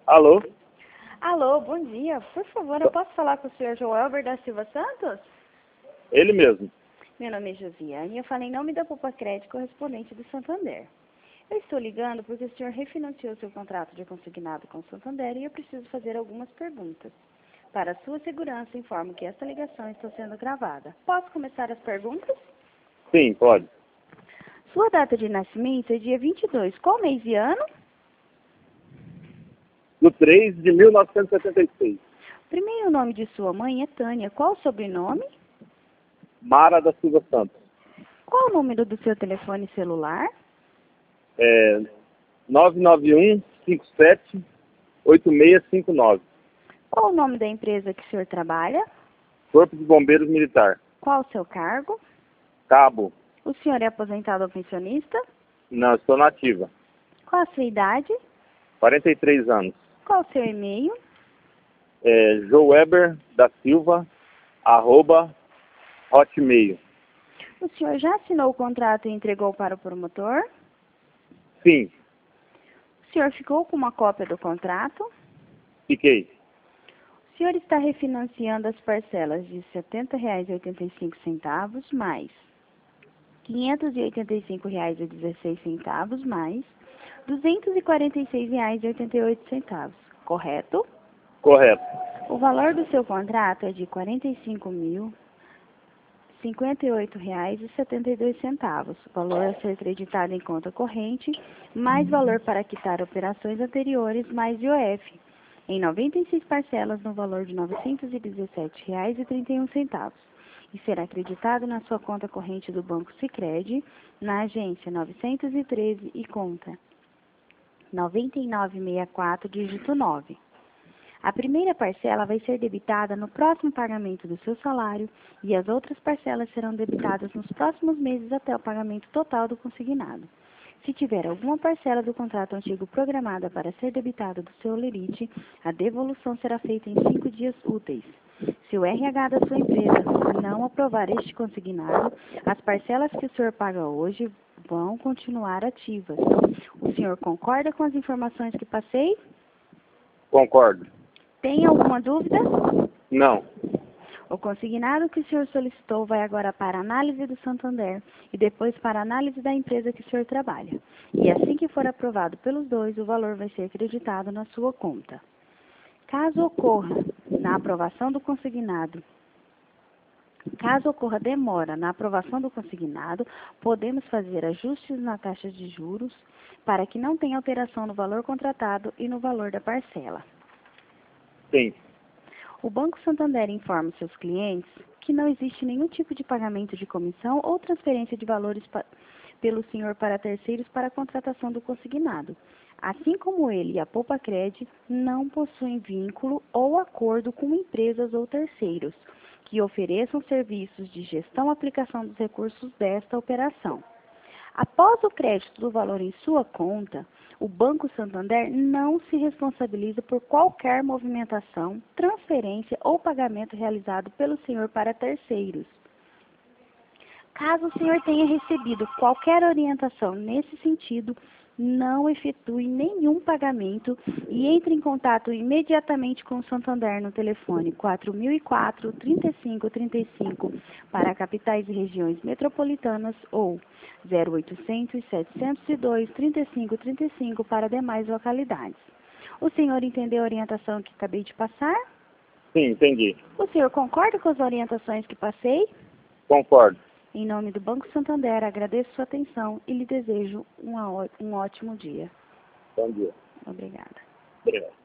Alô? Alô, bom dia. Por favor, eu posso falar com o senhor Joelber da Silva Santos? Ele mesmo. Meu nome é Josiane e eu falo em nome da Poupa Crédito correspondente do Santander. Eu estou ligando porque o senhor refinanciou seu contrato de consignado com o Santander e eu preciso fazer algumas perguntas. Para a sua segurança, informo que esta ligação está sendo gravada. Posso começar as perguntas? Sim, pode. Sua data de nascimento é dia 22. Qual mês e ano? Do 3 de 1976. Primeiro nome de sua mãe é Tânia. Qual o sobrenome? Mara da Silva Santos. Qual o número do seu telefone celular? 991-57-8659. Qual o nome da empresa que o senhor trabalha? Corpo de Bombeiros Militar. Qual o seu cargo? Cabo. O senhor é aposentado ou pensionista? Não, estou nativa. Qual a sua idade? 43 anos. Qual o seu e-mail? Joeber da Silva, @hotmail. O senhor já assinou o contrato e entregou para o promotor? Sim, O senhor ficou com uma cópia do contrato? fiquei. O senhor está refinanciando as parcelas de R$ 70,85 mais R$ 585,16 mais R$ 246,88, correto? Correto. O valor do seu contrato é de R$ 45.058,72. O valor a ser creditado em conta corrente, mais valor para quitar operações anteriores, mais IOF, em 96 parcelas no valor de R$ 917,31. E será acreditado na sua conta corrente do Banco Sicredi, na agência 913 e conta 9964, dígito 9. A primeira parcela vai ser debitada no próximo pagamento do seu salário e as outras parcelas serão debitadas nos próximos meses até o pagamento total do consignado. Se tiver alguma parcela do contrato antigo programada para ser debitada do seu lerite, a devolução será feita em 5 dias úteis. Se o RH da sua empresa não aprovar este consignado, as parcelas que o senhor paga hoje vão continuar ativas. O senhor concorda com as informações que passei? Concordo. Tem alguma dúvida? Não. O consignado que o senhor solicitou vai agora para a análise do Santander e depois para a análise da empresa que o senhor trabalha. E assim que for aprovado pelos dois, o valor vai ser acreditado na sua conta. Caso ocorra demora na aprovação do consignado, podemos fazer ajustes na taxa de juros para que não tenha alteração no valor contratado e no valor da parcela. Sim. O Banco Santander informa seus clientes que não existe nenhum tipo de pagamento de comissão ou transferência de valores pelo senhor para terceiros para a contratação do consignado. Assim como ele e a Poupa Crédito não possuem vínculo ou acordo com empresas ou terceiros que ofereçam serviços de gestão e aplicação dos recursos desta operação. Após o crédito do valor em sua conta, o Banco Santander não se responsabiliza por qualquer movimentação, transferência ou pagamento realizado pelo senhor para terceiros. Caso o senhor tenha recebido qualquer orientação nesse sentido, não efetue nenhum pagamento e entre em contato imediatamente com o Santander no telefone 4004-3535 para capitais e regiões metropolitanas ou 0800-702-3535 para demais localidades. O senhor entendeu a orientação que acabei de passar? Sim, entendi. O senhor concorda com as orientações que passei? Concordo. Em nome do Banco Santander, agradeço sua atenção e lhe desejo um ótimo dia. Bom dia. Obrigada. Obrigado.